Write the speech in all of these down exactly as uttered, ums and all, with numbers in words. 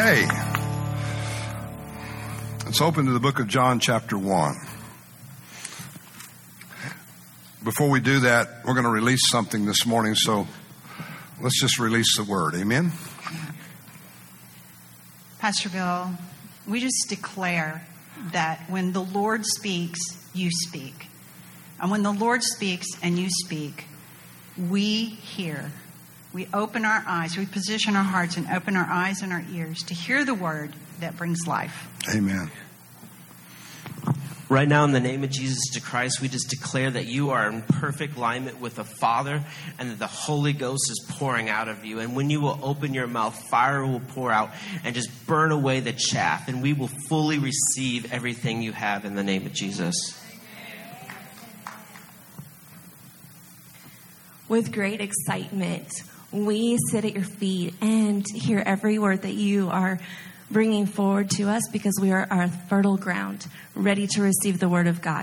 Okay. Let's open to the book of John chapter one. Before we do that, we're going to release something this morning, so let's just release the word. Amen? Pastor Bill, we just declare that when the Lord speaks, you speak. And when the Lord speaks and you speak, we hear. We open our eyes, we position our hearts and open our eyes and our ears to hear the word that brings life. Amen. Right now, in the name of Jesus to Christ, we just declare that you are in perfect alignment with the Father and that the Holy Ghost is pouring out of you. And when you will open your mouth, fire will pour out and just burn away the chaff. And we will fully receive everything you have in the name of Jesus. With great excitement, we sit at your feet and hear every word that you are bringing forward to us because we are our fertile ground, ready to receive the word of God.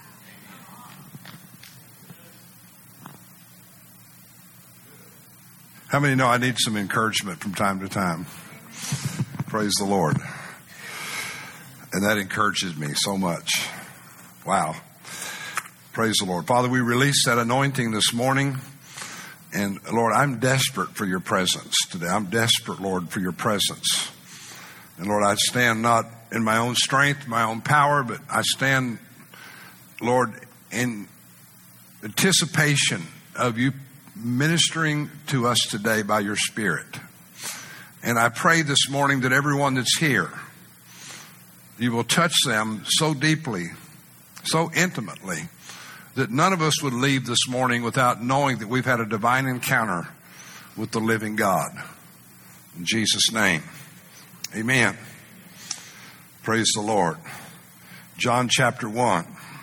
How many know I need some encouragement from time to time? Praise the Lord. And that encourages me so much. Wow. Praise the Lord. Father, we release that anointing this morning. And Lord, I'm desperate for your presence today. I'm desperate, Lord, for your presence. And Lord, I stand not in my own strength, my own power, but I stand, Lord, in anticipation of you ministering to us today by your Spirit. And I pray this morning that everyone that's here, you will touch them so deeply, so intimately, that none of us would leave this morning without knowing that we've had a divine encounter with the living God. In Jesus' name, amen. Praise the Lord. John chapter one.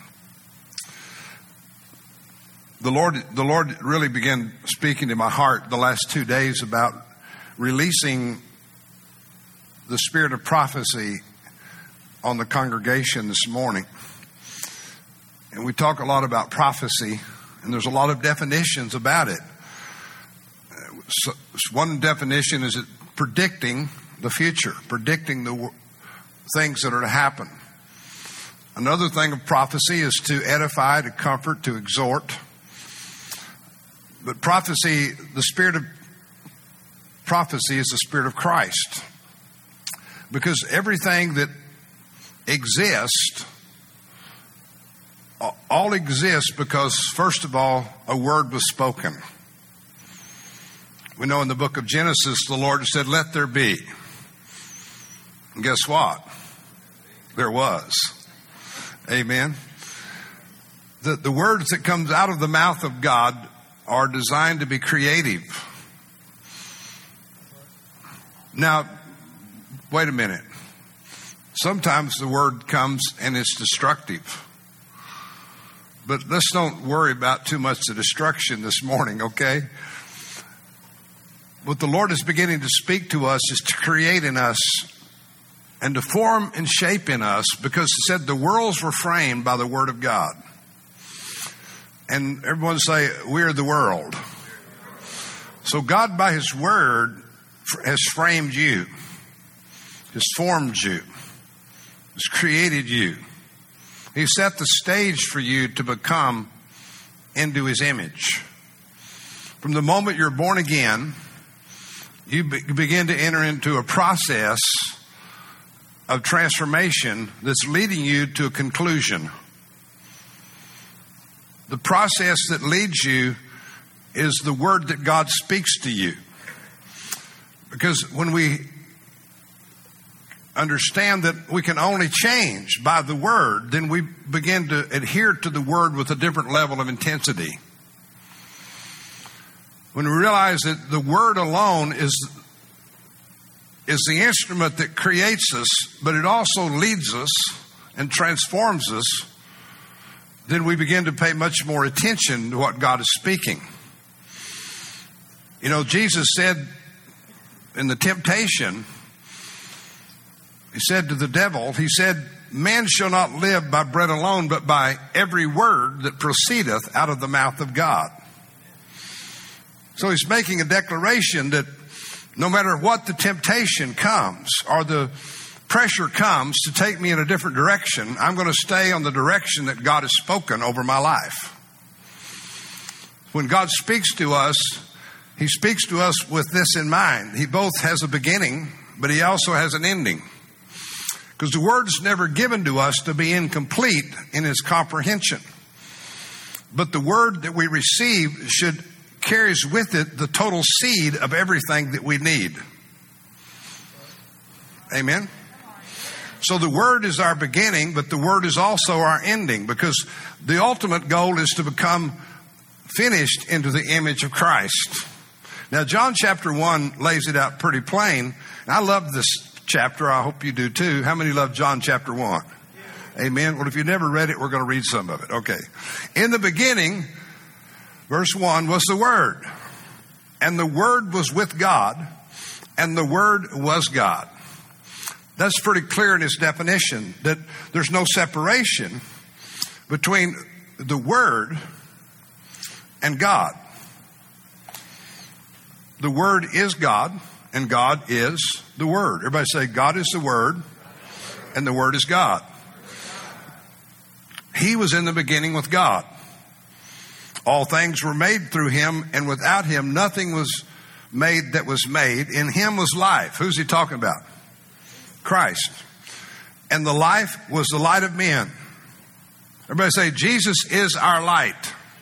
The Lord, the Lord really began speaking to my heart the last two days about releasing the spirit of prophecy on the congregation this morning. And we talk a lot about prophecy, and there's a lot of definitions about it. So one definition is it predicting the future, predicting the things that are to happen. Another thing of prophecy is to edify, to comfort, to exhort. But prophecy, the spirit of prophecy is the spirit of Christ. Because everything that exists all exists because, first of all, a word was spoken. We know in the book of Genesis, the Lord said, "Let there be." And guess what? There was. Amen. The, the words that comes out of the mouth of God are designed to be creative. Now, wait a minute. Sometimes the word comes and it's destructive. But let's don't worry about too much the destruction this morning, okay? What the Lord is beginning to speak to us is to create in us and to form and shape in us, because He said the worlds were framed by the Word of God. And everyone say, we're the world. So God, by His Word, has framed you, has formed you, has created you. He set the stage for you to become into His image. From the moment you're born again, you be- begin to enter into a process of transformation that's leading you to a conclusion. The process that leads you is the word that God speaks to you. Because when we understand that we can only change by the word, then we begin to adhere to the word with a different level of intensity. When we realize that the word alone is, is the instrument that creates us, but it also leads us and transforms us, then we begin to pay much more attention to what God is speaking. You know, Jesus said in the temptation, He said to the devil, He said, "Man shall not live by bread alone, but by every word that proceedeth out of the mouth of God." So He's making a declaration that no matter what the temptation comes or the pressure comes to take me in a different direction, I'm going to stay on the direction that God has spoken over my life. When God speaks to us, He speaks to us with this in mind. He both has a beginning, but He also has an ending. Because the Word's never given to us to be incomplete in its comprehension. But the Word that we receive should carries with it the total seed of everything that we need. Amen? So the Word is our beginning, but the Word is also our ending, because the ultimate goal is to become finished into the image of Christ. Now, John chapter one lays it out pretty plain. And I love this chapter. I hope you do too. How many love John chapter one? Yeah. Amen. Well, if you've never read it, we're going to read some of it. Okay. In the beginning, verse one, was the Word. And the Word was with God. And the Word was God. That's pretty clear in its definition, that there's no separation between the Word and God. The Word is God, and God is the Word. Everybody say, God is the Word, and the Word is God. He was in the beginning with God. All things were made through Him, and without Him nothing was made that was made. In Him was life. Who's He talking about? Christ. And the life was the light of men. Everybody say, Jesus is our light.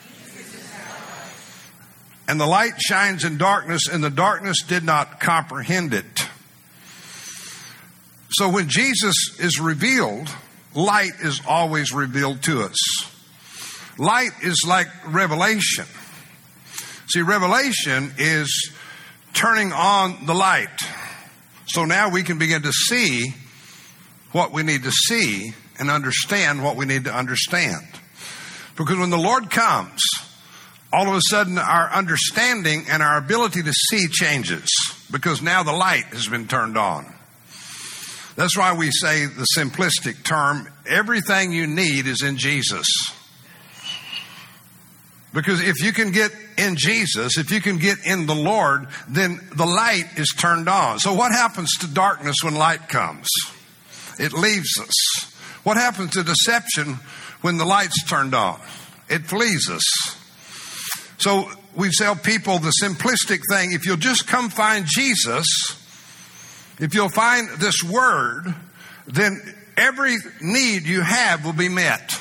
And the light shines in darkness, and the darkness did not comprehend it. So when Jesus is revealed, light is always revealed to us. Light is like revelation. See, revelation is turning on the light. So now we can begin to see what we need to see and understand what we need to understand. Because when the Lord comes, all of a sudden our understanding and our ability to see changes, because now the light has been turned on. That's why we say the simplistic term, everything you need is in Jesus. Because if you can get in Jesus, if you can get in the Lord, then the light is turned on. So what happens to darkness when light comes? It leaves us. What happens to deception when the light's turned on? It flees us. So we tell people the simplistic thing, if you'll just come find Jesus, if you'll find this Word, then every need you have will be met.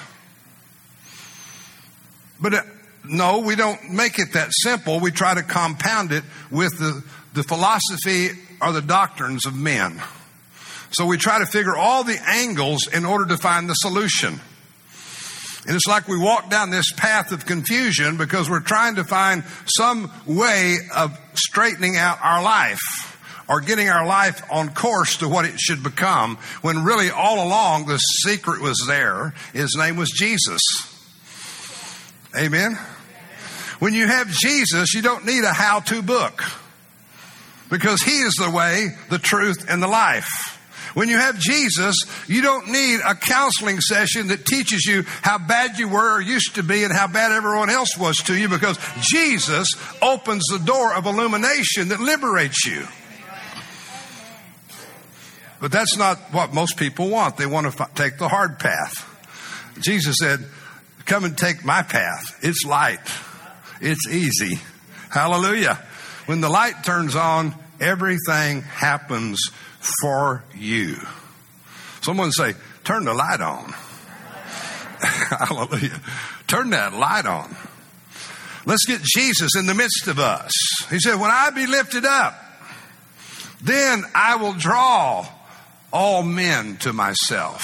But uh, no, we don't make it that simple. We try to compound it with the, the philosophy or the doctrines of men. So we try to figure all the angles in order to find the solution. And it's like we walk down this path of confusion because we're trying to find some way of straightening out our life or getting our life on course to what it should become, when really all along the secret was there. His name was Jesus. Amen? When you have Jesus, you don't need a how-to book, because He is the way, the truth, and the life. When you have Jesus, you don't need a counseling session that teaches you how bad you were or used to be and how bad everyone else was to you, because Jesus opens the door of illumination that liberates you. But that's not what most people want. They want to f- take the hard path. Jesus said, come and take my path. It's light. It's easy. Hallelujah. When the light turns on, everything happens for you. Someone say, turn the light on. Hallelujah. Turn that light on. Let's get Jesus in the midst of us. He said, when I be lifted up, then I will draw all men to myself.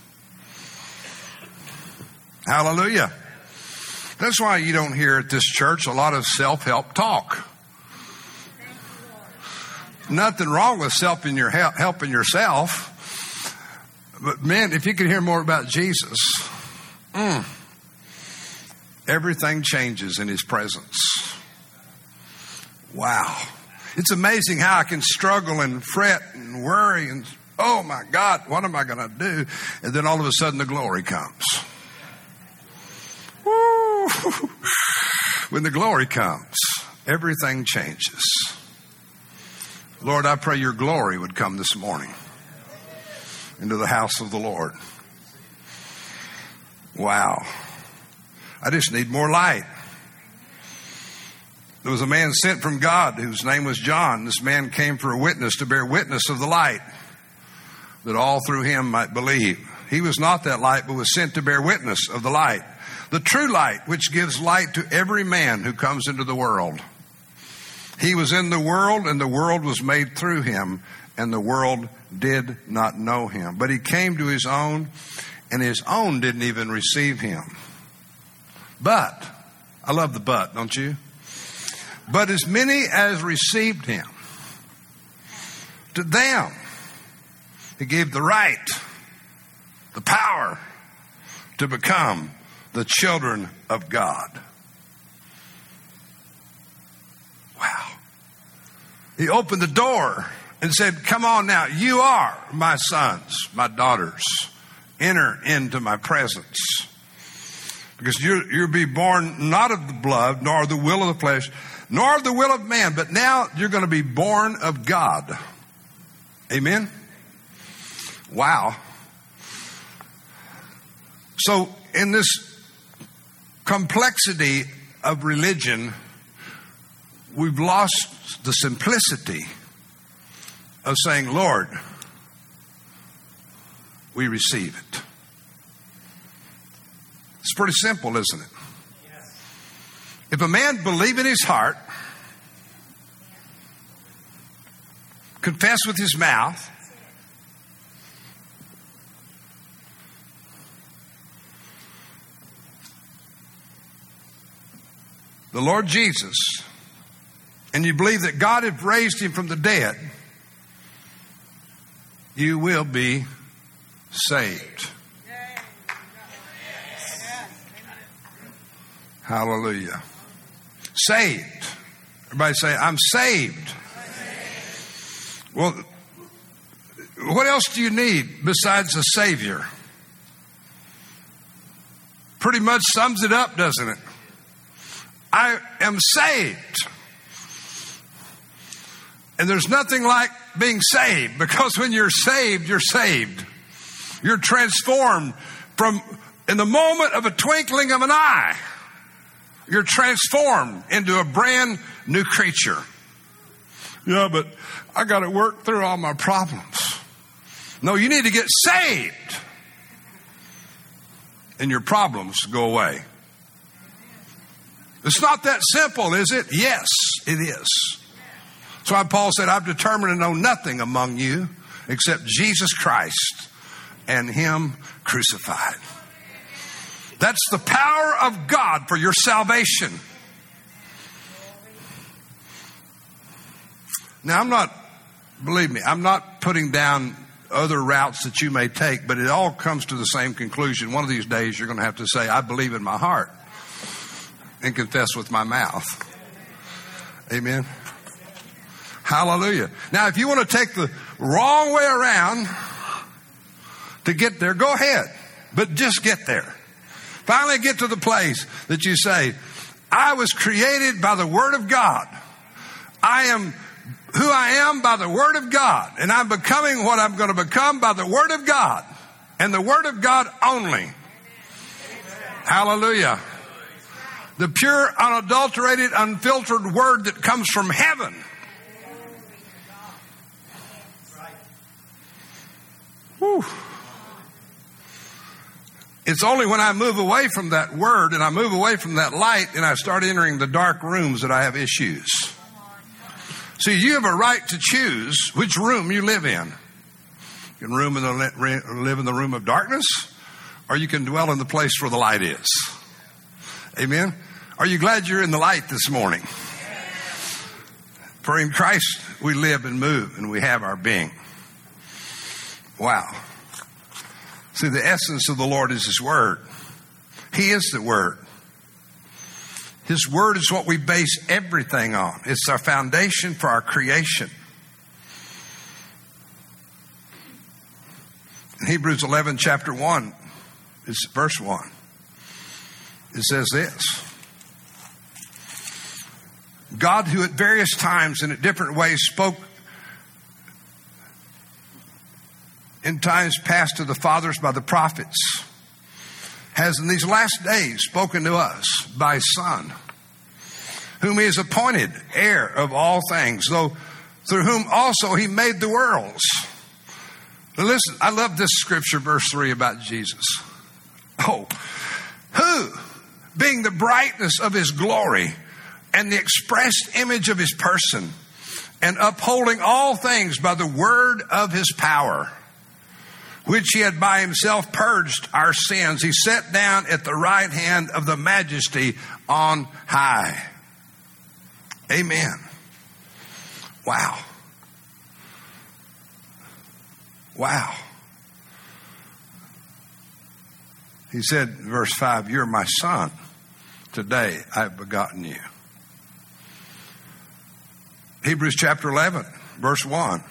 Hallelujah. That's why you don't hear at this church a lot of self-help talk. Nothing wrong with helping your helping yourself. But man, if you could hear more about Jesus, mm, everything changes in His presence. Wow. It's amazing how I can struggle and fret and worry and, oh my God, what am I going to do? And then all of a sudden the glory comes. Woo. When the glory comes, everything changes. Lord, I pray your glory would come this morning into the house of the Lord. Wow. I just need more light. There was a man sent from God whose name was John. This man came for a witness, to bear witness of the light, that all through him might believe. He was not that light, but was sent to bear witness of the light, the true light, which gives light to every man who comes into the world. He was in the world, and the world was made through him, and the world did not know him. But he came to his own, and his own didn't even receive him. But, I love the but, don't you? But as many as received him, to them he gave the right, the power to become the children of God. Wow. He opened the door and said, come on now, you are my sons, my daughters. Enter into my presence. Because you're, you'll be born not of the blood, nor the will of the flesh, nor of the will of man, but now you're going to be born of God. Amen? Wow. So in this complexity of religion, we've lost the simplicity of saying, Lord, we receive it. It's pretty simple, isn't it? If a man believe in his heart, confess with his mouth, the Lord Jesus, and you believe that God has raised him from the dead, you will be saved. Hallelujah. Saved. Everybody say, I'm saved. Well, what else do you need besides a Savior? Pretty much sums it up, doesn't it? I am saved. And there's nothing like being saved, because when you're saved, you're saved. You're transformed from, in the moment of a twinkling of an eye, you're transformed into a brand new creature. Yeah, but I got to work through all my problems. No, you need to get saved, and your problems go away. It's not that simple, is it? Yes, it is. That's why Paul said, I've determined to know nothing among you except Jesus Christ and him crucified. That's the power of God for your salvation. Now, I'm not, believe me, I'm not putting down other routes that you may take, but it all comes to the same conclusion. One of these days, you're going to have to say, I believe in my heart, and confess with my mouth. Amen. Hallelujah. Now, if you want to take the wrong way around to get there, go ahead. But just get there. Finally get to the place that you say, I was created by the Word of God. I am who I am by the Word of God. And I'm becoming what I'm going to become by the Word of God. And the Word of God only. Hallelujah. The pure, unadulterated, unfiltered Word that comes from heaven. Whew. It's only when I move away from that Word and I move away from that light and I start entering the dark rooms that I have issues. See, you have a right to choose which room you live in. You can room in the, live in the room of darkness, or you can dwell in the place where the light is. Amen? Are you glad you're in the light this morning? For in Christ we live and move and we have our being. Wow. See, the essence of the Lord is His Word. He is the Word. His Word is what we base everything on. It's our foundation for our creation. In Hebrews eleven, chapter one, is verse one. It says this. God, who at various times and at different ways spoke in times past to the fathers by the prophets, has in these last days spoken to us by His Son, whom He has appointed heir of all things, though through whom also He made the worlds. Now listen, I love this scripture, verse three, about Jesus. Oh, who, being the brightness of His glory and the expressed image of His person, and upholding all things by the word of His power, which He had by Himself purged our sins, He sat down at the right hand of the Majesty on high. Amen. Wow. Wow. He said, verse five, you're my son. Today I have begotten you. Hebrews chapter eleven, verse one.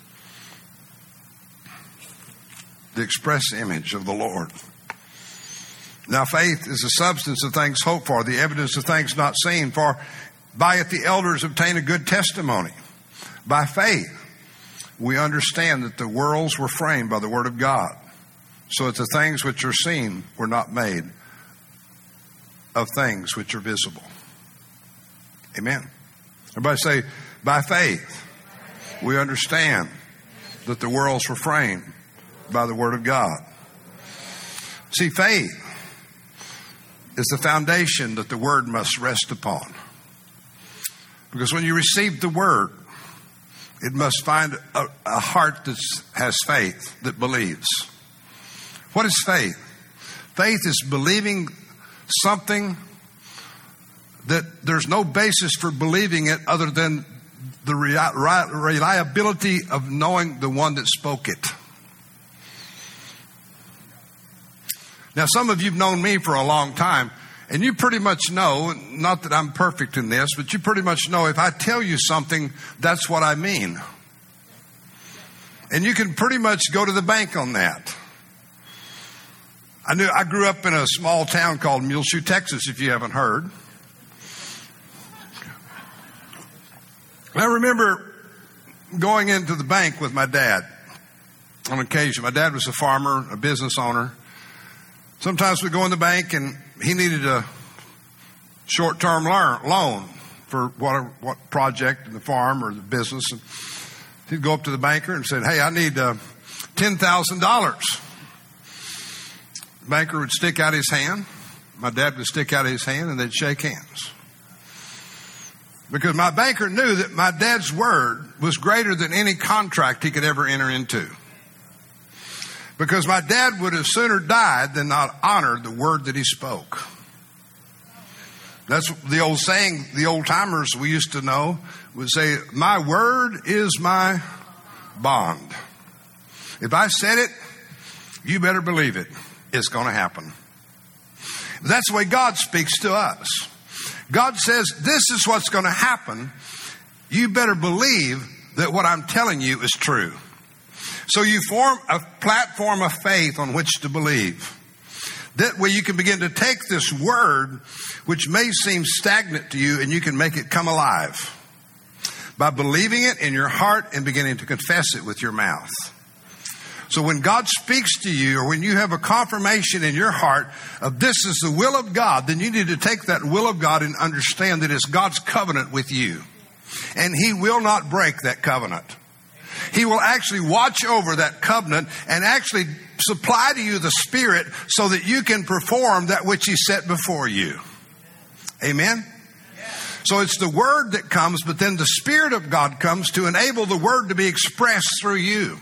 The express image of the Lord. Now faith is the substance of things hoped for, the evidence of things not seen. For by it the elders obtain a good testimony. By faith we understand that the worlds were framed by the word of God, so that the things which are seen were not made of things which are visible. Amen. Everybody say, by faith we understand that the worlds were framed by the word of God. See, faith is the foundation that the word must rest upon. Because when you receive the word, it must find a, a heart that has faith, that believes. What is faith? Faith is believing something that there's no basis for believing it other than the reliability of knowing the one that spoke it. Now, some of you have known me for a long time, and you pretty much know, not that I'm perfect in this, but you pretty much know if I tell you something, that's what I mean. And you can pretty much go to the bank on that. I knew I grew up in a small town called Muleshoe, Texas, if you haven't heard. I remember going into the bank with my dad on occasion. My dad was a farmer, a business owner. Sometimes we'd go in the bank and he needed a short-term loan for what, what project in the farm or the business. And he'd go up to the banker and say, hey, I need uh, ten thousand dollars. The banker would stick out his hand. My dad would stick out his hand and they'd shake hands. Because my banker knew that my dad's word was greater than any contract he could ever enter into. Because my dad would have sooner died than not honored the word that he spoke. That's the old saying, the old timers we used to know would say, my word is my bond. If I said it, you better believe it. It's going to happen. That's the way God speaks to us. God says, this is what's going to happen. You better believe that what I'm telling you is true. So you form a platform of faith on which to believe. That way you can begin to take this word, which may seem stagnant to you, and you can make it come alive by believing it in your heart and beginning to confess it with your mouth. So when God speaks to you, or when you have a confirmation in your heart of this is the will of God, then you need to take that will of God and understand that it's God's covenant with you. And He will not break that covenant. He will actually watch over that covenant and actually supply to you the Spirit so that you can perform that which He set before you. Amen? So it's the Word that comes, but then the Spirit of God comes to enable the Word to be expressed through you.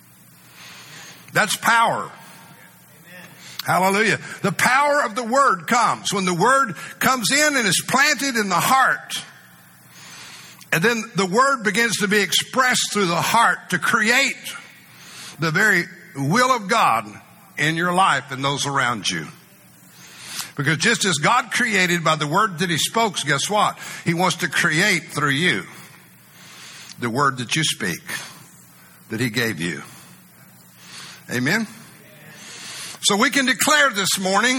That's power. Amen. Hallelujah. The power of the Word comes when the Word comes in and is planted in the heart. And then the Word begins to be expressed through the heart to create the very will of God in your life and those around you. Because just as God created by the Word that He spoke, guess what? He wants to create through you the Word that you speak, that He gave you. Amen? So we can declare this morning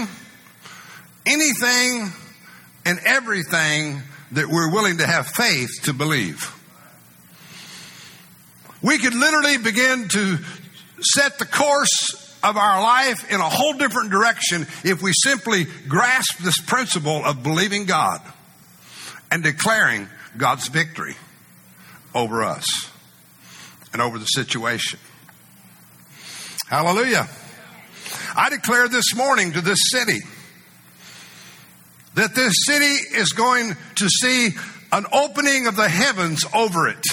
anything and everything that we're willing to have faith to believe. We could literally begin to set the course of our life in a whole different direction if we simply grasp this principle of believing God and declaring God's victory over us and over the situation. Hallelujah. I declare this morning to this city that this city is going to see an opening of the heavens over it.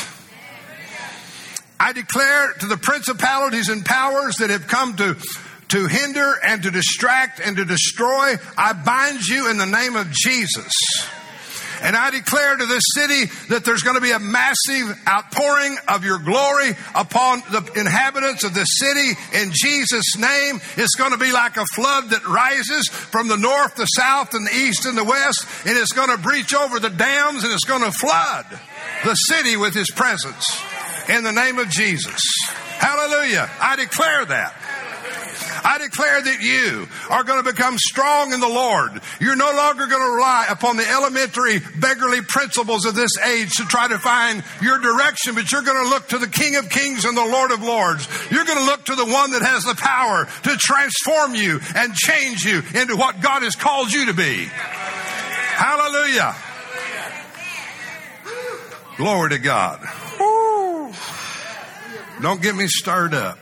I declare to the principalities and powers that have come to, to hinder and to distract and to destroy, I bind you in the name of Jesus. And I declare to this city that there's going to be a massive outpouring of your glory upon the inhabitants of this city in Jesus' name. It's going to be like a flood that rises from the north, the south, and the east and the west. And it's going to breach over the dams and it's going to flood the city with His presence in the name of Jesus. Hallelujah. I declare that. I declare that you are going to become strong in the Lord. You're no longer going to rely upon the elementary beggarly principles of this age to try to find your direction, but you're going to look to the King of Kings and the Lord of Lords. You're going to look to the one that has the power to transform you and change you into what God has called you to be. Hallelujah. Glory to God. Woo. Don't get me stirred up.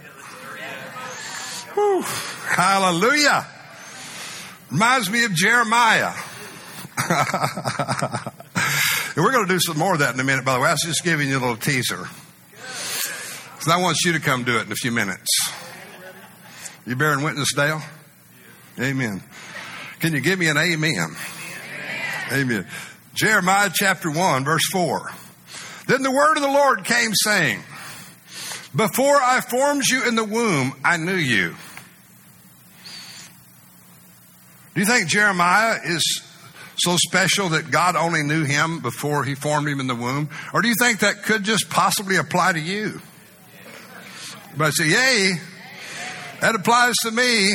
Whew. Hallelujah. Reminds me of Jeremiah. And we're going to do some more of that in a minute, by the way. I was just giving you a little teaser. Because I want you to come do it in a few minutes. You bearing witness, Dale? Amen. Can you give me an amen? Amen. Jeremiah chapter one, verse four. Then the word of the Lord came saying, before I formed you in the womb, I knew you. Do you think Jeremiah is so special that God only knew him before He formed him in the womb? Or do you think that could just possibly apply to you? But I say, yay, that applies to me.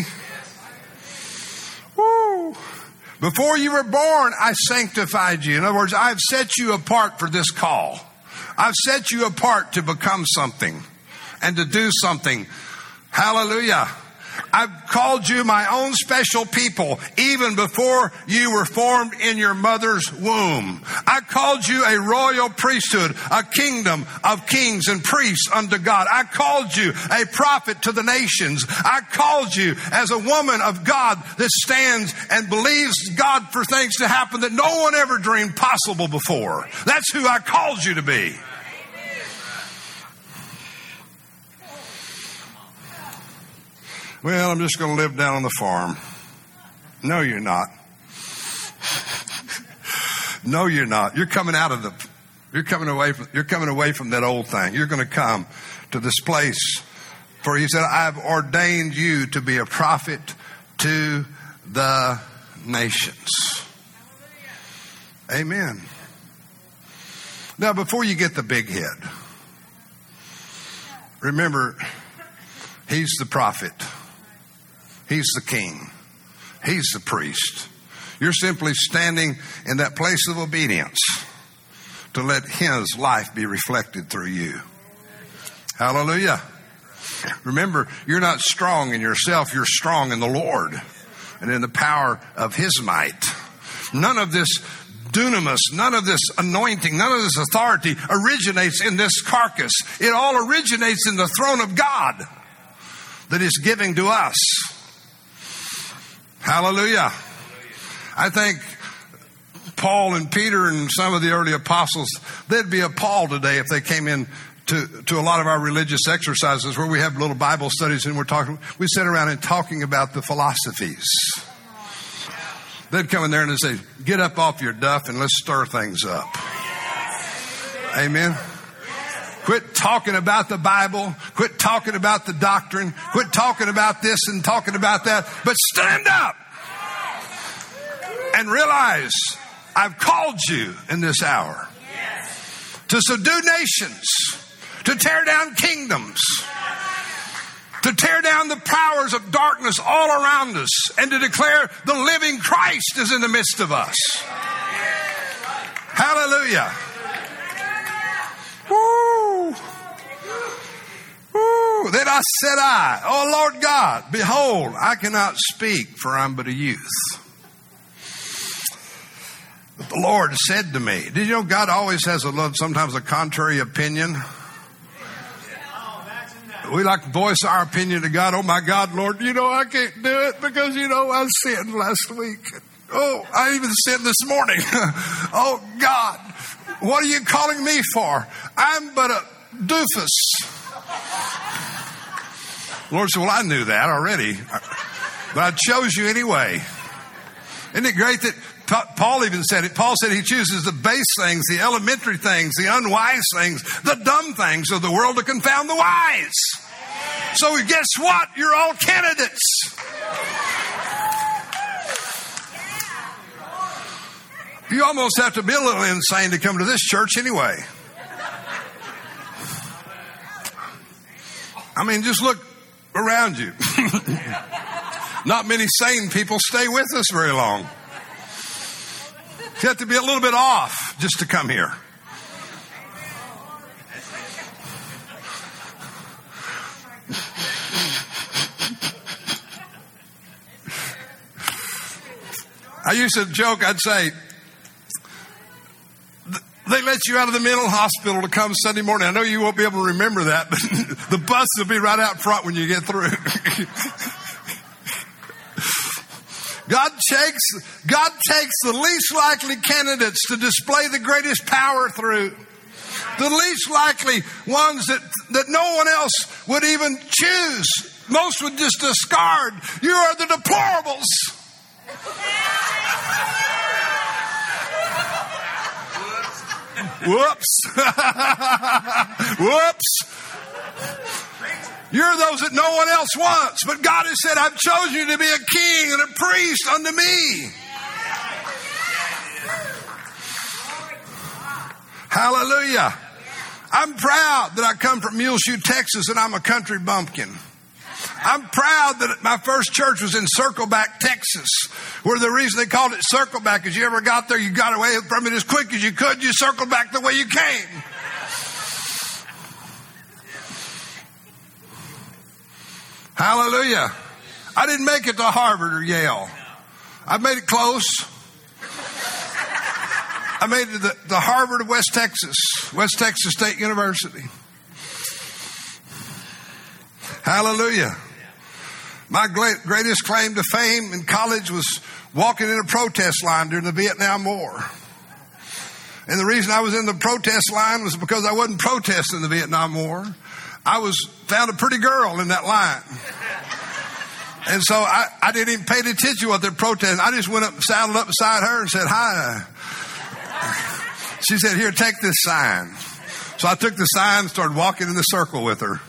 Woo. Before you were born, I sanctified you. In other words, I've set you apart for this call. I've set you apart to become something and to do something. Hallelujah. I've called you my own special people even before you were formed in your mother's womb. I called you a royal priesthood, a kingdom of kings and priests unto God. I called you a prophet to the nations. I called you as a woman of God that stands and believes God for things to happen that no one ever dreamed possible before. That's who I called you to be. Well, I'm just going to live down on the farm. No, you're not. No, you're not. You're coming out of the, you're coming away from, you're coming away from that old thing. You're going to come to this place. For He said, I've ordained you to be a prophet to the nations. Amen. Now, before you get the big head, remember, He's the prophet. He's the king. He's the priest. You're simply standing in that place of obedience to let His life be reflected through you. Hallelujah. Remember, you're not strong in yourself. You're strong in the Lord and in the power of His might. None of this dunamis, none of this anointing, none of this authority originates in this carcass. It all originates in the throne of God that is giving to us. Hallelujah. I think Paul and Peter and some of the early apostles, they'd be appalled today if they came in to, to a lot of our religious exercises where we have little Bible studies and we're talking, we sit around and talking about the philosophies. They'd come in there and they'd say, get up off your duff and let's stir things up. Amen. Quit talking about the Bible. Quit talking about the doctrine. Quit talking about this and talking about that. But stand up and realize I've called you in this hour to subdue nations, to tear down kingdoms, to tear down the powers of darkness all around us, and to declare the living Christ is in the midst of us. Hallelujah. Woo! Woo! Woo! Then I said I, oh Lord God, behold, I cannot speak, for I'm but a youth. But the Lord said to me, did you know God always has a sometimes a contrary opinion? We like to voice our opinion to God. Oh my God, Lord, you know I can't do it because, you know, I sinned last week. Oh, I even sinned this morning. Oh God, what are you calling me for? I'm but a doofus. The Lord said, well, I knew that already, but I chose you anyway. Isn't it great that Paul even said it? Paul said he chooses the base things, the elementary things, the unwise things, the dumb things of the world to confound the wise. So guess what? You're all candidates. You almost have to be a little insane to come to this church anyway. I mean, just look around you. Not many sane people stay with us very long. You have to be a little bit off just to come here. I used to joke, I'd say, they let you out of the mental hospital to come Sunday morning. I know you won't be able to remember that, but the bus will be right out front when you get through. God takes, God takes the least likely candidates to display the greatest power through. The least likely ones that, that no one else would even choose. Most would just discard. You are the deplorables. Whoops. Whoops. You're those that no one else wants. But God has said, I've chosen you to be a king and a priest unto me. Hallelujah. I'm proud that I come from Muleshoe, Texas, and I'm a country bumpkin. I'm proud that my first church was in Circleback, Texas, where the reason they called it Circleback is you ever got there, you got away from it as quick as you could, you circled back the way you came. Hallelujah. I didn't make it to Harvard or Yale. I made it close. I made it to the, the Harvard of West Texas, West Texas State University. Hallelujah. My greatest claim to fame in college was walking in a protest line during the Vietnam War. And the reason I was in the protest line was because I wasn't protesting the Vietnam War. I was found a pretty girl in that line. And so I, I didn't even pay attention to what they're protesting. I just went up, saddled up beside her and said, hi. She said, here, take this sign. So I took the sign and started walking in the circle with her.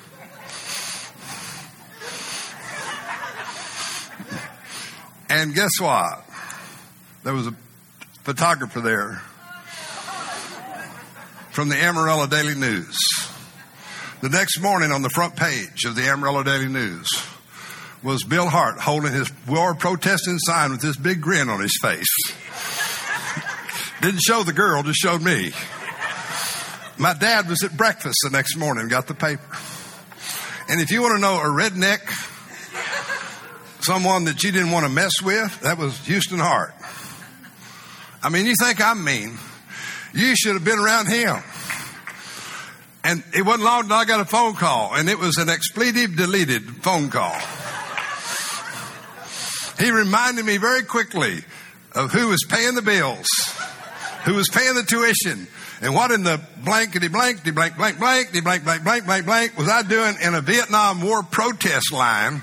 And guess what? There was a photographer there from the Amarillo Daily News. The next morning on the front page of the Amarillo Daily News was Bill Hart holding his war protesting sign with this big grin on his face. Didn't show the girl, just showed me. My dad was at breakfast the next morning and got the paper. And if you want to know a redneck, someone that you didn't want to mess with, that was Houston Hart. I mean, you think I'm mean. You should have been around him. And it wasn't long until I got a phone call, and it was an expletive deleted phone call. He reminded me very quickly of who was paying the bills, who was paying the tuition, and what in the blankety blankety blank blank blankety blank blank blank blank blank was I doing in a Vietnam War protest line.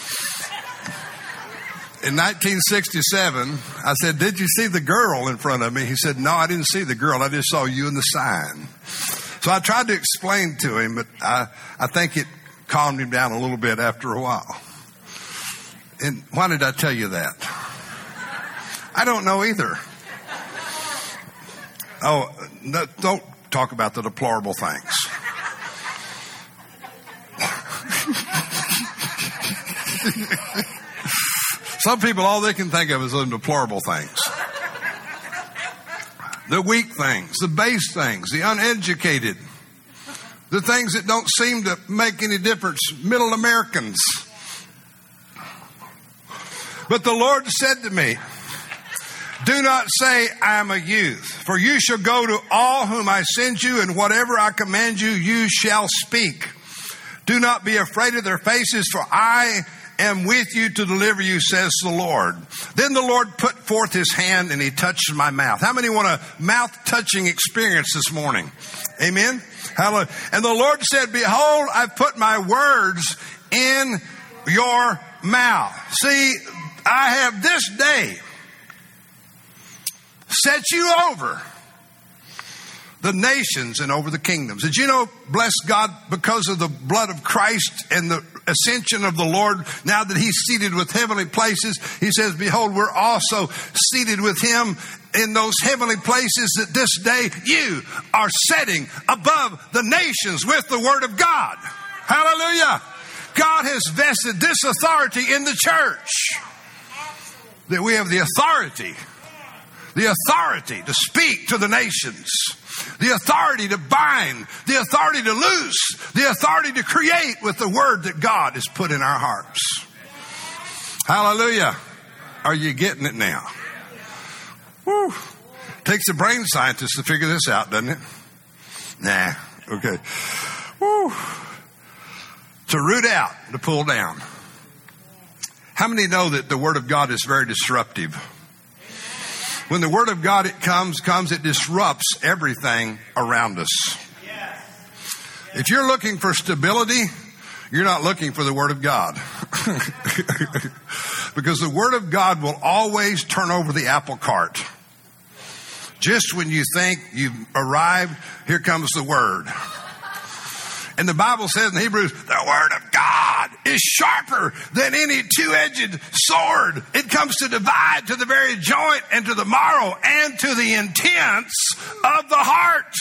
In nineteen sixty-seven, I said, did you see the girl in front of me? He said, no, I didn't see the girl. I just saw you in the sign. So I tried to explain to him, but I, I think it calmed him down a little bit after a while. And why did I tell you that? I don't know either. Oh, no, don't talk about the deplorable things. Some people, all they can think of is the deplorable things. The weak things, the base things, the uneducated, the things that don't seem to make any difference, middle Americans. But the Lord said to me, do not say, I am a youth, for you shall go to all whom I send you, and whatever I command you, you shall speak. Do not be afraid of their faces, for I am with you to deliver you, says the Lord. Then the Lord put forth his hand and he touched my mouth. How many want a mouth-touching experience this morning? Amen? Hallelujah. And the Lord said, behold, I've put my words in your mouth. See, I have this day set you over the nations and over the kingdoms. Did you know, bless God, because of the blood of Christ and the ascension of the Lord, now that he's seated with heavenly places, he says, behold, we're also seated with him in those heavenly places, that this day you are setting above the nations with the word of God. Hallelujah. God has vested this authority in the church, that we have the authority, the authority to speak to the nations, the authority to bind, the authority to loose, the authority to create with the word that God has put in our hearts. Hallelujah. Are you getting it now? Woo. Takes a brain scientist to figure this out, doesn't it? Nah. Okay. Woo. To root out, to pull down. How many know that the word of God is very disruptive? When the word of God it comes, comes, it disrupts everything around us. If you're looking for stability, you're not looking for the word of God. Because the word of God will always turn over the apple cart. Just when you think you've arrived, here comes the word. And the Bible says in Hebrews, the word of God is sharper than any two-edged sword. It comes to divide to the very joint and to the marrow and to the intents of the heart.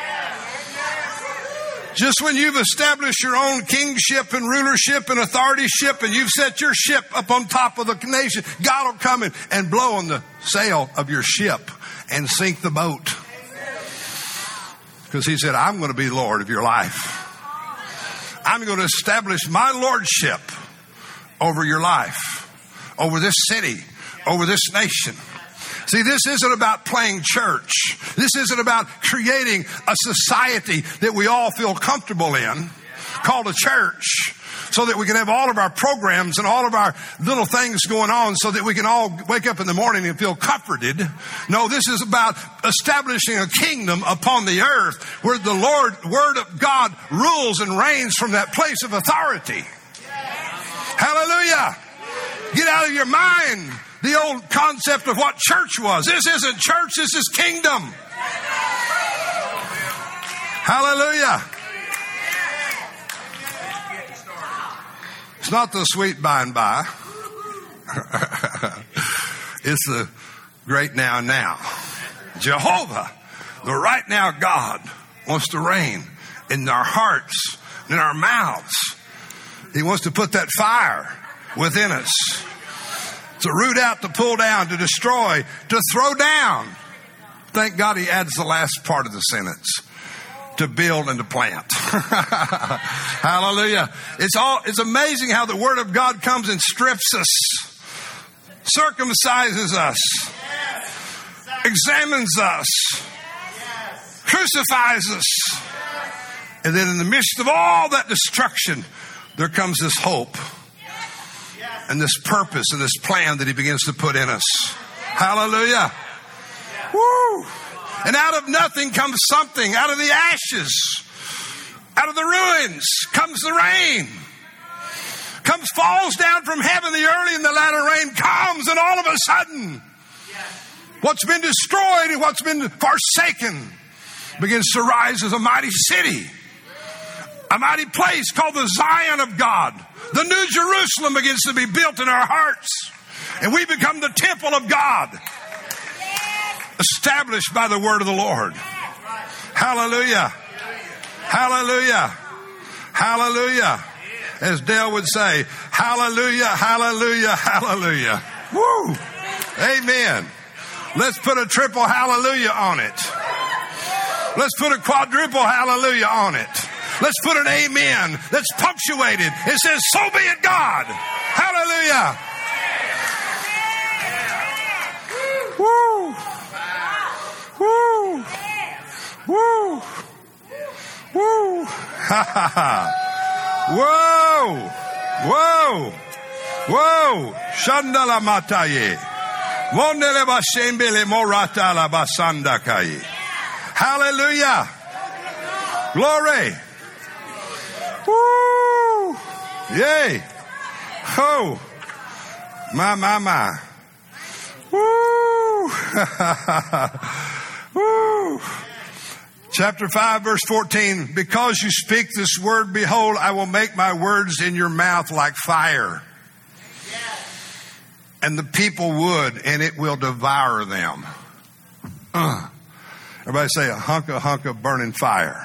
Just when you've established your own kingship and rulership and authorityship, and you've set your ship up on top of the nation, God will come in and blow on the sail of your ship and sink the boat. Because he said, I'm going to be Lord of your life. I'm going to establish my lordship over your life, over this city, over this nation. See, this isn't about playing church. This isn't about creating a society that we all feel comfortable in, called a church, so that we can have all of our programs and all of our little things going on so that we can all wake up in the morning and feel comforted. No, this is about establishing a kingdom upon the earth where the Lord, word of God, rules and reigns from that place of authority. Hallelujah. Get out of your mind the old concept of what church was. This isn't church, this is kingdom. Hallelujah. It's not the sweet by and by. It's the great now and now. Jehovah, the right now God, wants to reign in our hearts, in our mouths. He wants to put that fire within us. To root out, to pull down, to destroy, to throw down. Thank God he adds the last part of the sentence. To build and to plant. Hallelujah. It's all, it's amazing how the word of God comes and strips us, circumcises us, examines us, crucifies us. And then in the midst of all that destruction, there comes this hope and this purpose and this plan that he begins to put in us. Hallelujah. Woo. And out of nothing comes something. Out of the ashes, out of the ruins comes the rain. Comes, falls down from heaven, the early and the latter rain comes, and all of a sudden, what's been destroyed and what's been forsaken begins to rise as a mighty city. A mighty place called the Zion of God. The New Jerusalem begins to be built in our hearts. And we become the temple of God. Established by the word of the Lord. Hallelujah. Hallelujah. Hallelujah. As Dale would say, hallelujah, hallelujah, hallelujah. Woo. Amen. Let's put a triple hallelujah on it. Let's put a quadruple hallelujah on it. Let's put an amen that's punctuated. It says, so be it, God. Hallelujah. Woo. Woo. Woo. Woo. Ha ha ha. Whoa. Whoa. Whoa. Shandala mataye. Mondele bashembele morata la basanda kai. Hallelujah. Glory. Woo. Yay. Ho. My, my, my. Woo. Woo. Chapter five, verse fourteen. Because you speak this word, behold, I will make my words in your mouth like fire. And the people would, and it will devour them. Uh. Everybody say a hunk of hunk of burning fire.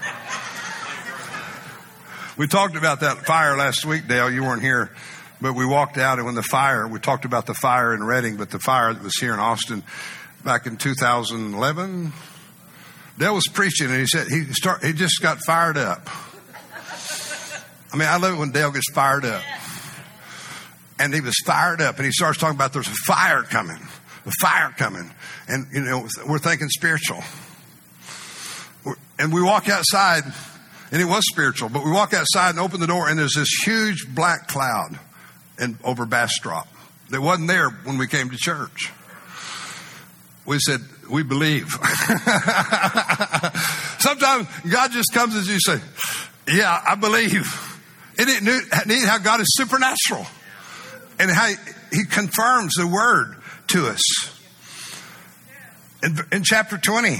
We talked about that fire last week, Dale. You weren't here. But we walked out, and when the fire, we talked about the fire in Reading, but the fire that was here in Austin back in two thousand eleven. Dale was preaching, and he said he start, he just got fired up. I mean, I love it when Dale gets fired up. And he was fired up, and he starts talking about there's a fire coming, a fire coming. And, you know, we're thinking spiritual. And we walk outside, and it was spiritual, but we walk outside and open the door, and there's this huge black cloud in, over Bastrop that wasn't there when we came to church. We said, we believe. Sometimes God just comes as you say, yeah, I believe. Isn't it neat how God is supernatural? And how he confirms the word to us. In, in chapter twenty,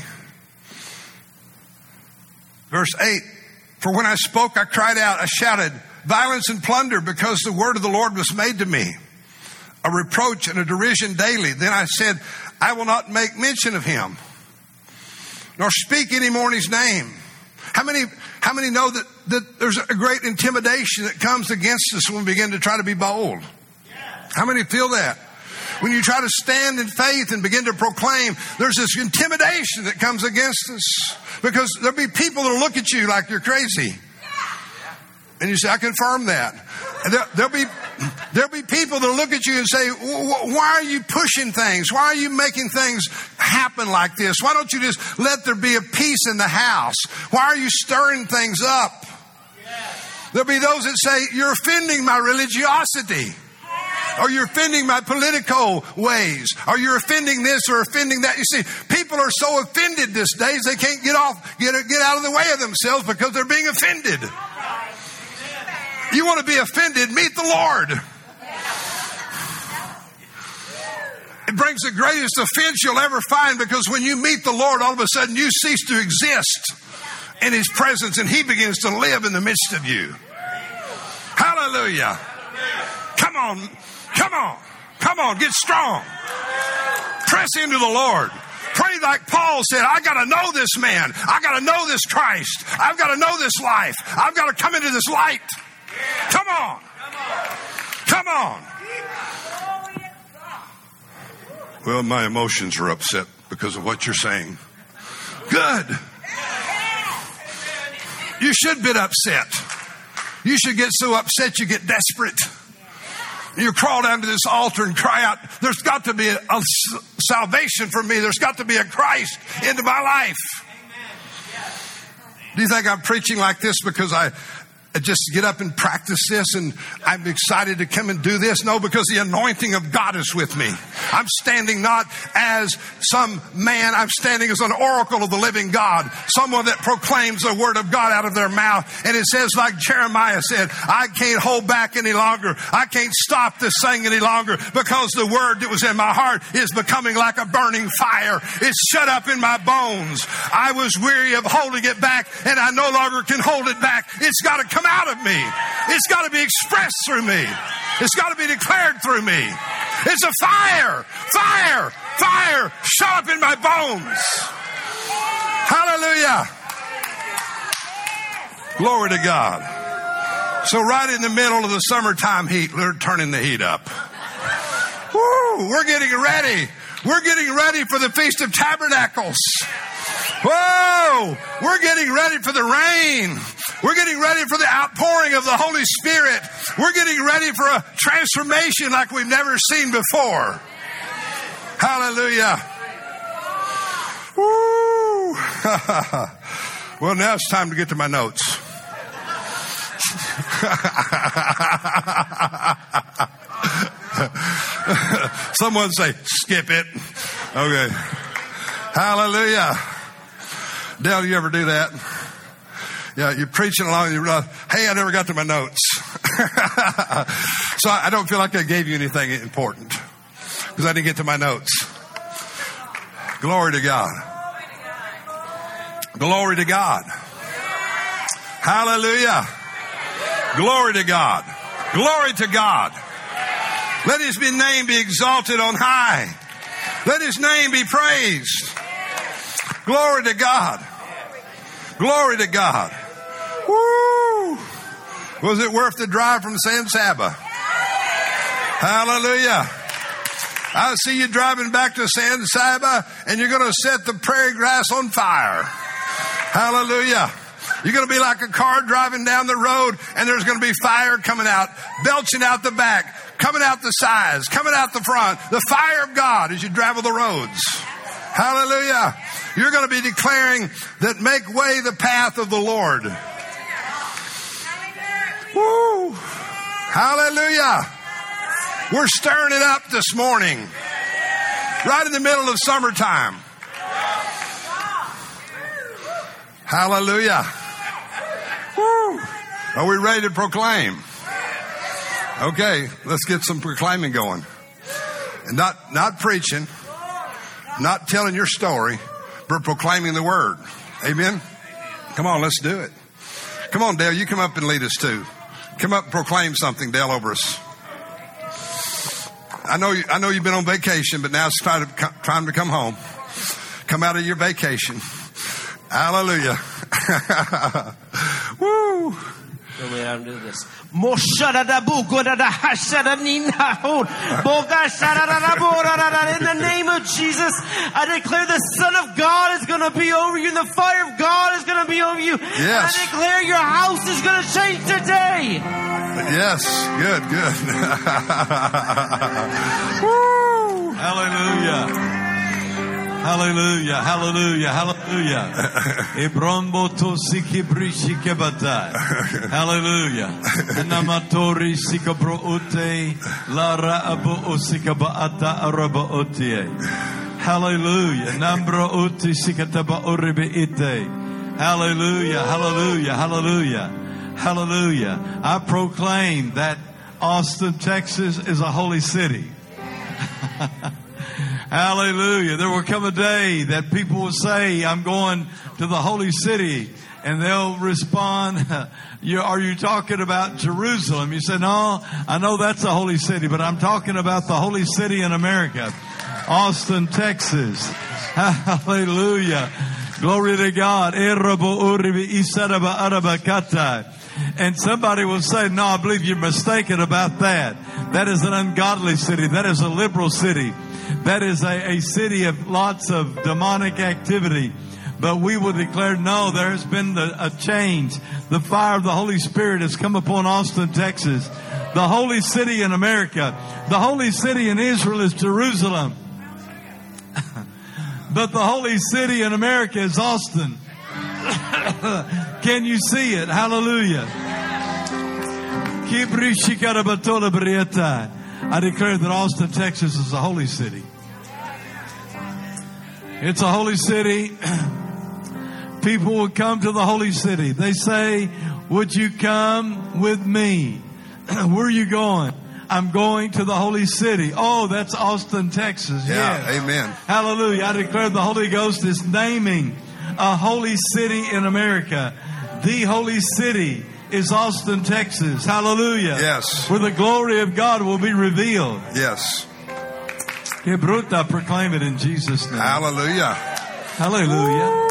verse eight, for when I spoke, I cried out, I shouted, violence and plunder, because the word of the Lord was made to me, a reproach and a derision daily. Then I said, I will not make mention of him, nor speak any more in his name. How many, how many know that, that there's a great intimidation that comes against us when we begin to try to be bold? How many feel that? When you try to stand in faith and begin to proclaim, there's this intimidation that comes against us. Because there'll be people that'll look at you like you're crazy. And you say, I confirm that. And there, there'll be there'll be people that'll look at you and say, why are you pushing things? Why are you making things happen like this? Why don't you just let there be a peace in the house? Why are you stirring things up? There'll be those that say, you're offending my religiosity. Or you're offending my political ways. Or you're offending this or offending that. You see, people are so offended these days, they can't get off, get, get out of the way of themselves because they're being offended. You want to be offended, meet the Lord. It brings the greatest offense you'll ever find, because when you meet the Lord, all of a sudden you cease to exist in his presence and he begins to live in the midst of you. Hallelujah. Come on. Come on. Come on. Get strong. Press into the Lord. Pray like Paul said, I got to know this man. I got to know this Christ. I've got to know this life. I've got to come into this light. Come on. Come on. Well, my emotions are upset because of what you're saying. Good. You should be upset. You should get so upset you get desperate. You crawl down to this altar and cry out, there's got to be a, a salvation for me. There's got to be a Christ into my life. Do you think I'm preaching like this because I just get up and practice this and I'm excited to come and do this? No, because the anointing of God is with me. I'm standing not as some man. I'm standing as an oracle of the living God. Someone that proclaims the word of God out of their mouth. And it says, like Jeremiah said, I can't hold back any longer. I can't stop this thing any longer, because the word that was in my heart is becoming like a burning fire. It's shut up in my bones. I was weary of holding it back, and I no longer can hold it back. It's got to come out of me. It's got to be expressed through me. It's got to be declared through me. It's a fire, fire, fire shut up in my bones. Hallelujah. Glory to God. So right in the middle of the summertime heat, we're turning the heat up. Woo, we're getting ready. We're getting ready for the Feast of Tabernacles. Whoa! We're getting ready for the rain. We're getting ready for the outpouring of the Holy Spirit. We're getting ready for a transformation like we've never seen before. Hallelujah. Woo! Well, now it's time to get to my notes. Someone say, skip it. Okay. Hallelujah. Dale, you ever do that? Yeah, you're preaching along and you realize, hey, I never got to my notes. So I don't feel like I gave you anything important because I didn't get to my notes. Glory to God. Glory to God. Hallelujah. Glory to God. Glory to God. Let his name be exalted on high. Let his name be praised. Glory to God. Glory to God. Woo! Was it worth the drive from San Saba? Hallelujah. I see you driving back to San Saba and you're going to set the prairie grass on fire. Hallelujah. You're going to be like a car driving down the road and there's going to be fire coming out, belching out the back, coming out the sides, coming out the front. The fire of God as you travel the roads. Hallelujah. You're going to be declaring that make way the path of the Lord. Woo. Hallelujah. We're stirring it up this morning. Right in the middle of summertime. Hallelujah. Woo. Are we ready to proclaim? Okay, let's get some proclaiming going. And not, not preaching, not telling your story, but proclaiming the word. Amen? Come on, let's do it. Come on, Dale, you come up and lead us too. Come up and proclaim something, Dale, over us. I know you, I know you've been on vacation, but now it's time to, time to come home. Come out of your vacation. Hallelujah. Woo. Let me out and do this. In the name of Jesus, I declare the Son of God is going to be over you and the fire of God is going to be over you. Yes. I declare your house is going to change today. Yes. Good, good. Woo. Hallelujah. Hallelujah, hallelujah, hallelujah. Ebromboto sikibrishi kebatai. Hallelujah. Namatori sikabroute lara abo osikabaata arabaotie. Hallelujah. Nambro uti sikataba oribeite. Hallelujah, hallelujah, hallelujah. Hallelujah. I proclaim that Austin, Texas is a holy city. Hallelujah. There will come a day that people will say, I'm going to the holy city. And they'll respond, you, are you talking about Jerusalem? You say, no, I know that's a holy city, but I'm talking about the holy city in America, Austin, Texas. Hallelujah. Glory to God. And somebody will say, no, I believe you're mistaken about that. That is an ungodly city. That is a liberal city. That is a, a city of lots of demonic activity. But we will declare, no, there has been the, a change. The fire of the Holy Spirit has come upon Austin, Texas. The holy city in America. The holy city in Israel is Jerusalem. But the holy city in America is Austin. Can you see it? Hallelujah. I declare that Austin, Texas is a holy city. It's a holy city. People will come to the holy city. They say, would you come with me? Where are you going? I'm going to the holy city. Oh, that's Austin, Texas. Yeah, yes. Amen. Hallelujah. I declare the Holy Ghost is naming a holy city in America. The holy city is Austin, Texas. Hallelujah. Yes. Where the glory of God will be revealed. Yes. Gebruta, proclaim it in Jesus' name. Hallelujah. Hallelujah.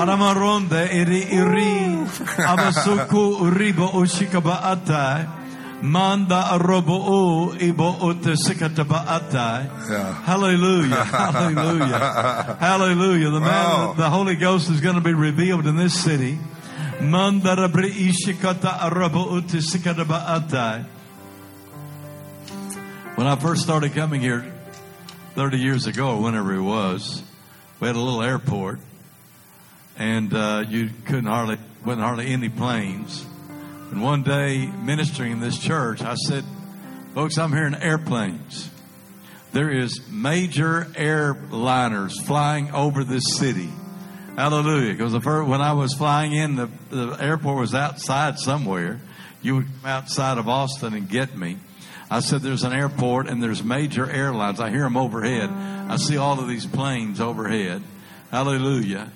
Aramaronde iri iri abasuku uriba oshikaba atai Manda arobo ibo utesikatabatai. Yeah. Hallelujah. Hallelujah. Hallelujah. The man, Wow. the Holy Ghost is going to be revealed in this city. Manda rabri ishikata arobo utesikatabatai. When I first started coming here thirty years ago, or whenever it was, we had a little airport, and uh, you couldn't hardly, wasn't hardly any planes. And one day, ministering in this church, I said, folks, I'm hearing airplanes. There is major airliners flying over this city. Hallelujah. Because the first, when I was flying in, the, the airport was outside somewhere. You would come outside of Austin and get me. I said, there's an airport and there's major airlines. I hear them overhead. I see all of these planes overhead. Hallelujah.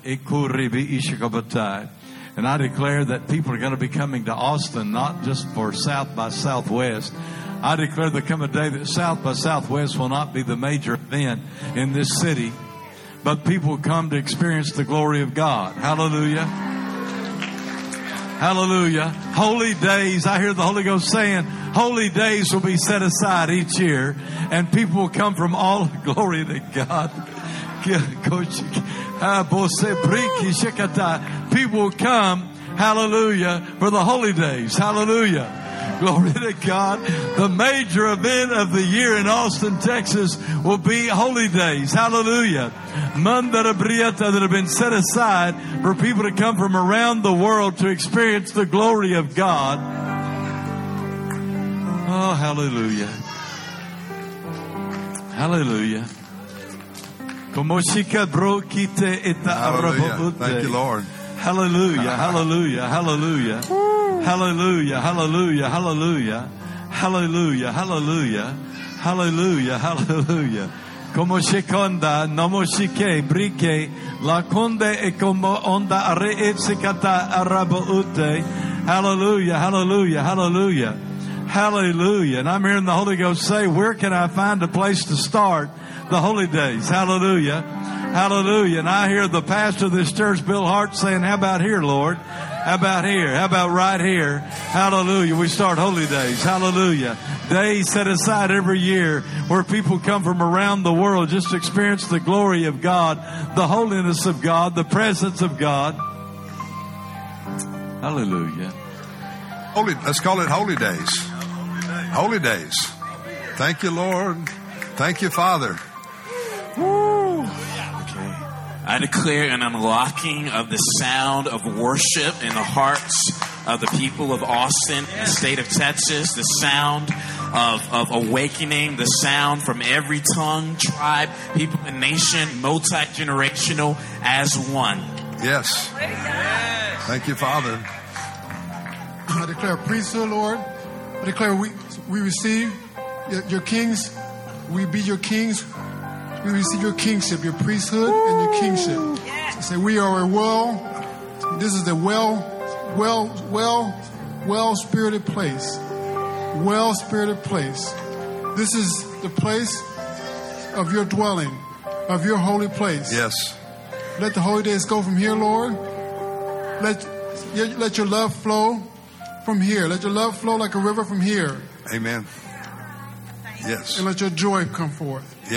And I declare that people are going to be coming to Austin, not just for South by Southwest. I declare there come a day that South by Southwest will not be the major event in this city, but people will come to experience the glory of God. Hallelujah. Hallelujah. Holy days, I hear the Holy Ghost saying, holy days will be set aside each year, and people will come from all glory to God. People will come, hallelujah, for the holy days. Hallelujah. Glory to God. The major event of the year in Austin, Texas will be holy days. Hallelujah. Mandara Briata that have been set aside for people to come from around the world to experience the glory of God. Oh, hallelujah. Hallelujah. Hallelujah. Thank you, Lord. Hallelujah, hallelujah, hallelujah. Hallelujah, hallelujah, hallelujah. Hallelujah, hallelujah. Hallelujah, hallelujah. Como shekonda, nomo shike, brike, la conde e como onda are etsikata arabo ute. Hallelujah, hallelujah, hallelujah. Hallelujah. And I'm hearing the Holy Ghost say, where can I find a place to start the holy days? Hallelujah. Hallelujah. And I hear the pastor of this church, Bill Hart, saying, how about here, Lord? How about here? How about right here? Hallelujah. We start holy days. Hallelujah. Days set aside every year where people come from around the world just to experience the glory of God, the holiness of God, the presence of God. Hallelujah. Holy, let's call it holy days. Holy days. Thank you, Lord. Thank you, Father. Woo. Okay. I declare an unlocking of the sound of worship in the hearts of the people of Austin, the state of Texas, the sound of, of awakening, the sound from every tongue, tribe, people, and nation, multi-generational as one. Yes. Thank you, Father. I declare priesthood, Lord. I declare we we receive your, your kings. We be your kings. We receive your kingship, your priesthood, and your kingship. I say we are a well. This is a well, well, well, well-spirited place. Well-spirited place. This is the place of your dwelling, of your holy place. Yes. Let the holy days go from here, Lord. Let let your love flow from here. Let your love flow like a river from here. Amen. Yes. And let your joy come forth. Yeah.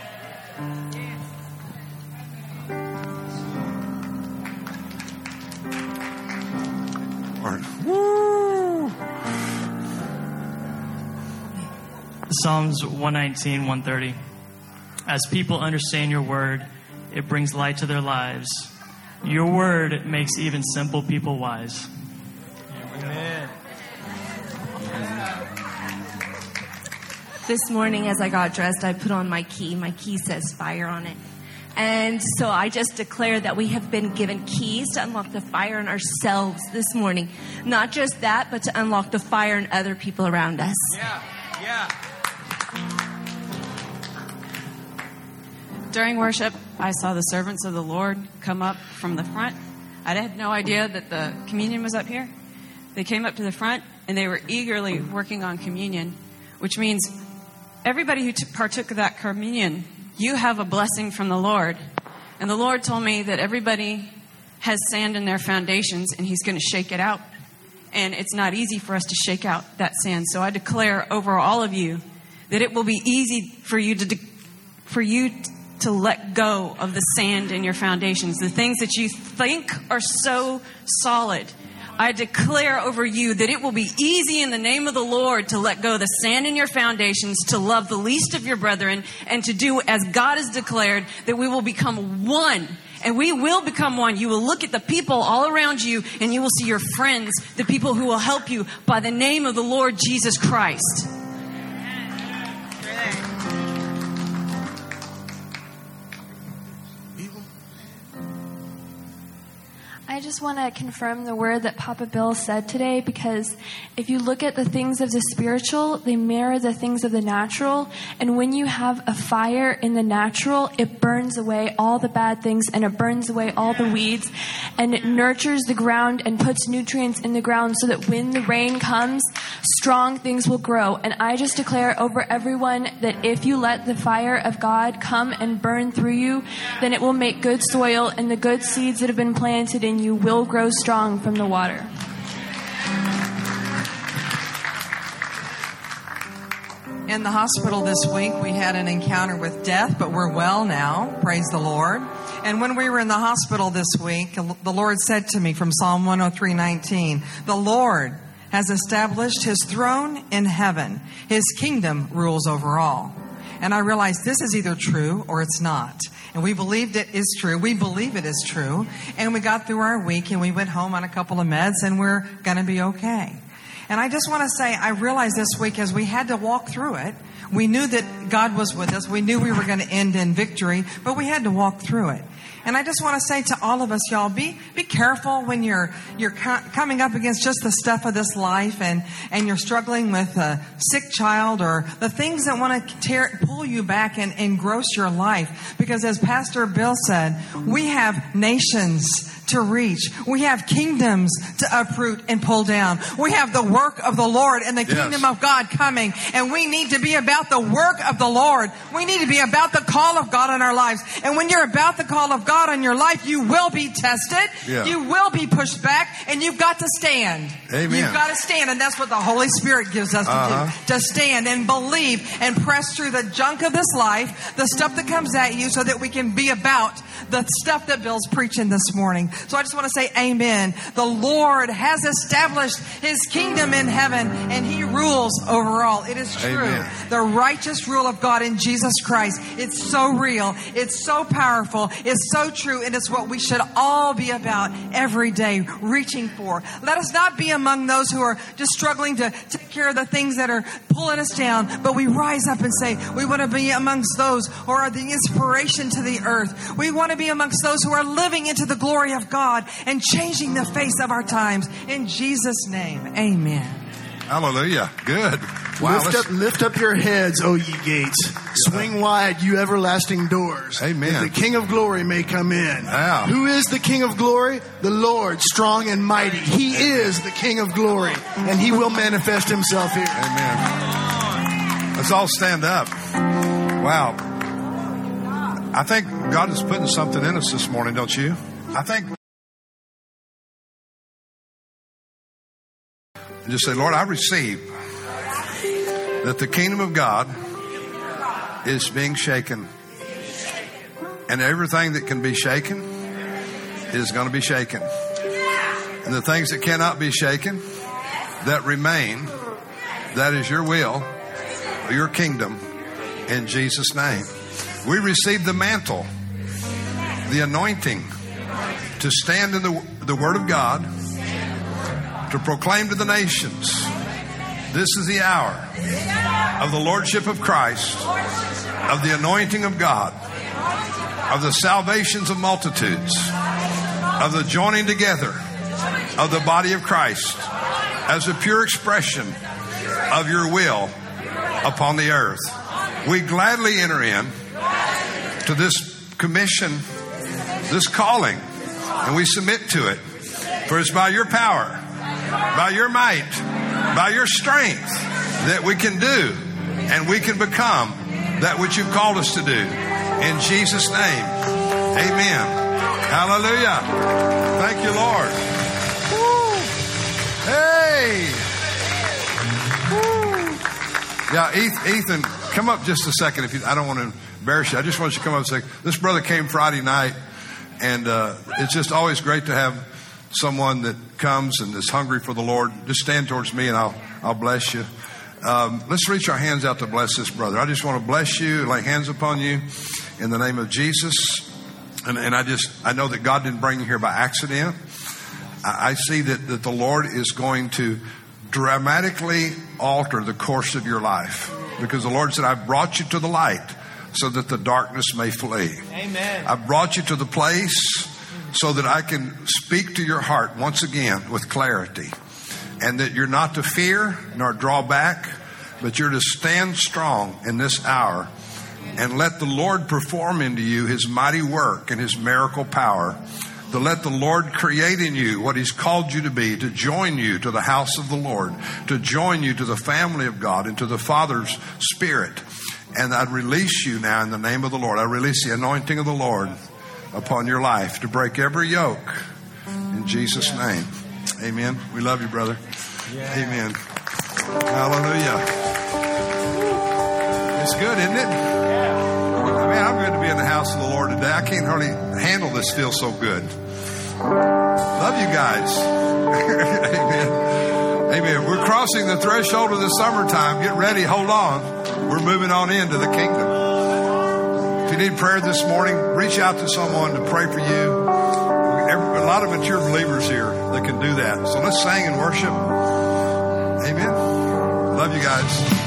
Woo! Psalms one nineteen, one thirty. As people understand your word, it brings light to their lives. Your word makes even simple people wise. Amen. This morning as I got dressed, I put on my key. My key says fire on it. And so I just declare that we have been given keys to unlock the fire in ourselves this morning. Not just that, but to unlock the fire in other people around us. Yeah, yeah. During worship, I saw the servants of the Lord come up from the front. I had no idea that the communion was up here. They came up to the front, and they were eagerly working on communion, which means everybody who t- partook of that communion, you have a blessing from the Lord. And the Lord told me that everybody has sand in their foundations, and He's going to shake it out. And it's not easy for us to shake out that sin. So I declare over all of you that it will be easy for you to, de- for you to let go of the sand in your foundations, the things that you think are so solid. I declare over you that it will be easy in the name of the Lord to let go of the sand in your foundations, to love the least of your brethren, and to do as God has declared, that we will become one. And we will become one. You will look at the people all around you, and you will see your friends, the people who will help you by the name of the Lord Jesus Christ. I just want to confirm the word that Papa Bill said today, because if you look at the things of the spiritual, they mirror the things of the natural. And when you have a fire in the natural, it burns away all the bad things, and it burns away all the weeds, and it nurtures the ground and puts nutrients in the ground so that when the rain comes, strong things will grow. And I just declare over everyone that if you let the fire of God come and burn through you, then it will make good soil, and the good seeds that have been planted in you will grow strong from the water. In the hospital this week, we had an encounter with death, but we're well now. Praise the Lord. And when we were in the hospital this week, the Lord said to me from Psalm one oh three nineteen, the Lord has established his throne in heaven. His kingdom rules over all. And I realized this is either true or it's not. And we believed it is true. We believe it is true. And we got through our week and we went home on a couple of meds, and we're going to be okay. And I just want to say, I realized this week as we had to walk through it, we knew that God was with us. We knew we were going to end in victory, but we had to walk through it. And I just want to say to all of us, y'all, be be careful when you're you're co- coming up against just the stuff of this life, and, and you're struggling with a sick child or the things that want to tear, pull you back and engross your life. Because as Pastor Bill said, we have nations to reach. We have kingdoms to uproot and pull down. We have the work of the Lord and the kingdom yes. of God coming. And we need to be about the work of the Lord. We need to be about the call of God in our lives. And when you're about the call of God in your life, you will be tested. Yeah. You will be pushed back, and you've got to stand. Amen. You've got to stand. And that's what the Holy Spirit gives us uh-huh. to do. To stand and believe and press through the junk of this life, the stuff that comes at you, so that we can be about the stuff that Bill's preaching this morning. So I just want to say amen. The Lord has established his kingdom in heaven, and he rules over all. It is true. Amen. The righteous rule of God in Jesus Christ. It's so real. It's so powerful. It's so true. And it's what we should all be about every day, reaching for. Let us not be among those who are just struggling to take care of the things that are pulling us down, but we rise up and say, we want to be amongst those who are the inspiration to the earth. We want to be amongst those who are living into the glory of God and changing the face of our times. In Jesus' name, amen. Hallelujah. Good. Wow, lift up, lift up your heads, O ye gates. Swing wide, you everlasting doors. Amen. That the King of glory may come in. Wow. Who is the King of glory? The Lord, strong and mighty. He is the King of glory, and he will manifest himself here. Amen. Let's all stand up. Wow. I think God is putting something in us this morning, don't you? I think. Just say, Lord, I receive that the kingdom of God is being shaken. And everything that can be shaken is going to be shaken. And the things that cannot be shaken, that remain, that is your will, or your kingdom, in Jesus' name. We receive the mantle, the anointing, to stand in the, the Word of God, to proclaim to the nations, this is the hour of the Lordship of Christ, of the anointing of God, of the salvations of multitudes, of the joining together of the body of Christ as a pure expression of your will upon the earth. We gladly enter in to this commission, this calling, and we submit to it. For it's by your power, by your might, by your strength that we can do and we can become that which you've called us to do. In Jesus' name, amen. Hallelujah. Thank you, Lord. Woo. Hey. Hey! Woo. Yeah, Ethan, come up just a second. If you, I don't want to embarrass you. I just want you to come up and say, this brother came Friday night, and uh, it's just always great to have someone that comes and is hungry for the Lord. Just stand towards me, and I'll I'll bless you. Um, let's reach our hands out to bless this brother. I just want to bless you, lay hands upon you in the name of Jesus. And, and I just, I know that God didn't bring you here by accident. I, I see that, that the Lord is going to dramatically alter the course of your life, because the Lord said, I brought you to the light so that the darkness may flee. Amen. I brought you to the place so that I can speak to your heart once again with clarity, and that you're not to fear nor draw back, but you're to stand strong in this hour and let the Lord perform into you His mighty work and His miracle power. To let the Lord create in you what He's called you to be, to join you to the house of the Lord, to join you to the family of God and to the Father's Spirit. And I release you now in the name of the Lord. I release the anointing of the Lord upon your life to break every yoke in Jesus' name. Amen. We love you, brother. Amen. Hallelujah. It's good, isn't it? Man, I'm good to be in the house of the Lord today. I can't hardly handle this. Feels so good. Love you guys. Amen. Amen. We're crossing the threshold of the summertime. Get ready. Hold on. We're moving on into the kingdom. If you need prayer this morning, reach out to someone to pray for you. A lot of mature believers here that can do that. So let's sing and worship. Amen. Love you guys.